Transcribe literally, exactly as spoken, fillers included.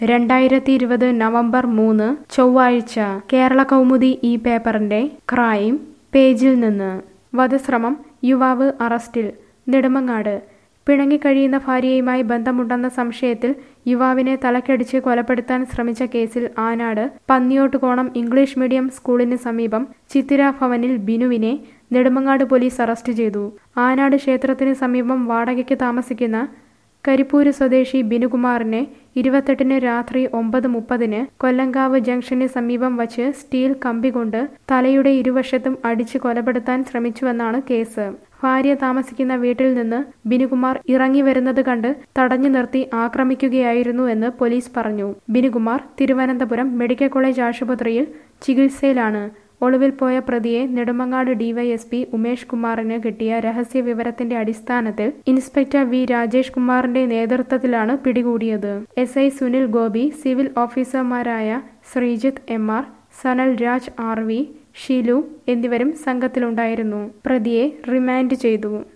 രണ്ടായിരത്തി ഇരുപത് നവംബർ മൂന്ന് ചൊവ്വാഴ്ച കേരള കൗമുദി ഈ പേപ്പറിന്റെ ക്രൈം പേജിൽ നിന്ന് വധശ്രമം യുവാവ് അറസ്റ്റിൽ നെടുമങ്ങാട് പിണങ്ങിക്കഴിയുന്ന ഭാര്യയുമായി ബന്ധമുണ്ടെന്ന സംശയത്തിൽ യുവാവിനെ തലക്കടിച്ച് കൊലപ്പെടുത്താൻ ശ്രമിച്ച കേസിൽ ആനാട് പന്നിയോട്ടുകോണം ഇംഗ്ലീഷ് മീഡിയം സ്കൂളിന് സമീപം ചിത്തിര ഭവനിൽ ബിനുവിനെ നെടുമങ്ങാട് പോലീസ് അറസ്റ്റ് ചെയ്തു. ആനാട് ക്ഷേത്രത്തിന് സമീപം വാടകയ്ക്ക് താമസിക്കുന്ന കരിപ്പൂര് സ്വദേശി ബിനുകുമാറിനെ ഇരുപത്തെട്ടിന് രാത്രി ഒമ്പത് മുപ്പതിന് കൊല്ലങ്കാവ് ജംഗ്ഷന് സമീപം വച്ച് സ്റ്റീൽ കമ്പി കൊണ്ട് തലയുടെ ഇരുവശത്തും അടിച്ച് കൊലപ്പെടുത്താൻ ശ്രമിച്ചുവെന്നാണ് കേസ്. ഭാര്യ താമസിക്കുന്ന വീട്ടിൽ നിന്ന് ബിനുകുമാർ ഇറങ്ങി വരുന്നത് കണ്ട് തടഞ്ഞു നിർത്തി ആക്രമിക്കുകയായിരുന്നു എന്ന് പോലീസ് പറഞ്ഞു. ബിനുകുമാർ തിരുവനന്തപുരം മെഡിക്കൽ കോളേജ് ആശുപത്രിയിൽ ചികിത്സയിലാണ്. ഒളിവിൽ പോയ പ്രതിയെ നെടുമങ്ങാട് ഡിവൈഎസ്പി ഉമേഷ് കുമാറിന് കിട്ടിയ രഹസ്യ വിവരത്തിന്റെ അടിസ്ഥാനത്തിൽ ഇൻസ്പെക്ടർ വി രാജേഷ് കുമാറിന്റെ നേതൃത്വത്തിലാണ് പിടികൂടിയത്. S I Sunil Gopi, civil ഓഫീസർമാരായ Sreejith M R, Sanal Raj R V, Shilu എന്നിവരും സംഘത്തിലുണ്ടായിരുന്നു. പ്രതിയെ റിമാൻഡ് ചെയ്തു.